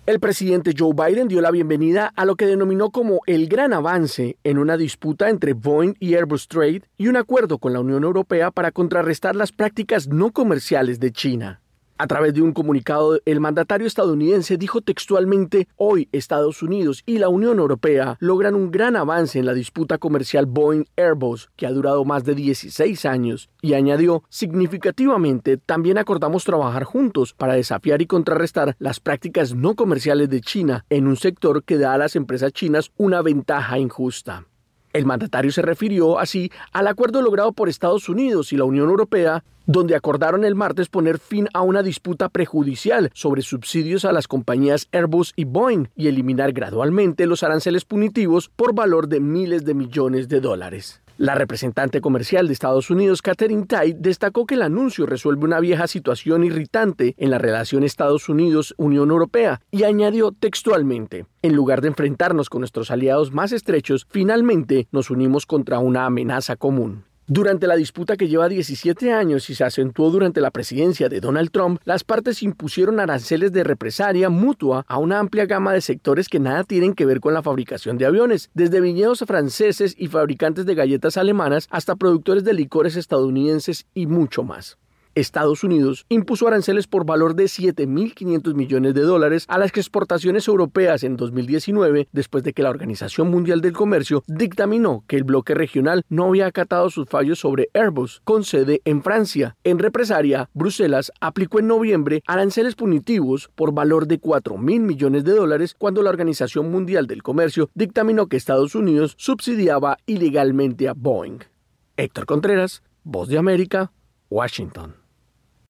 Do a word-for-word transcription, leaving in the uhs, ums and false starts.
El presidente Joe Biden dio la bienvenida a lo que denominó como el gran avance en una disputa entre Boeing y Airbus Trade y un acuerdo con la Unión Europea para contrarrestar las prácticas no comerciales de China. A través de un comunicado, el mandatario estadounidense dijo textualmente: hoy Estados Unidos y la Unión Europea logran un gran avance en la disputa comercial Boeing-Airbus, que ha durado más de dieciséis años, y añadió: significativamente, también acordamos trabajar juntos para desafiar y contrarrestar las prácticas no comerciales de China en un sector que da a las empresas chinas una ventaja injusta. El mandatario se refirió así al acuerdo logrado por Estados Unidos y la Unión Europea, donde acordaron el martes poner fin a una disputa prejudicial sobre subsidios a las compañías Airbus y Boeing y eliminar gradualmente los aranceles punitivos por valor de miles de millones de dólares. La representante comercial de Estados Unidos, Katherine Tai, destacó que el anuncio resuelve una vieja situación irritante en la relación Estados Unidos-Unión Europea y añadió textualmente: en lugar de enfrentarnos con nuestros aliados más estrechos, finalmente nos unimos contra una amenaza común. Durante la disputa que lleva diecisiete años y se acentuó durante la presidencia de Donald Trump, las partes impusieron aranceles de represalia mutua a una amplia gama de sectores que nada tienen que ver con la fabricación de aviones, desde viñedos franceses y fabricantes de galletas alemanas hasta productores de licores estadounidenses y mucho más. Estados Unidos impuso aranceles por valor de siete mil quinientos millones de dólares a las exportaciones europeas en dos mil diecinueve, después de que la Organización Mundial del Comercio dictaminó que el bloque regional no había acatado sus fallos sobre Airbus, con sede en Francia. En represalia, Bruselas aplicó en noviembre aranceles punitivos por valor de cuatro mil millones de dólares cuando la Organización Mundial del Comercio dictaminó que Estados Unidos subsidiaba ilegalmente a Boeing. Héctor Contreras, Voz de América, Washington.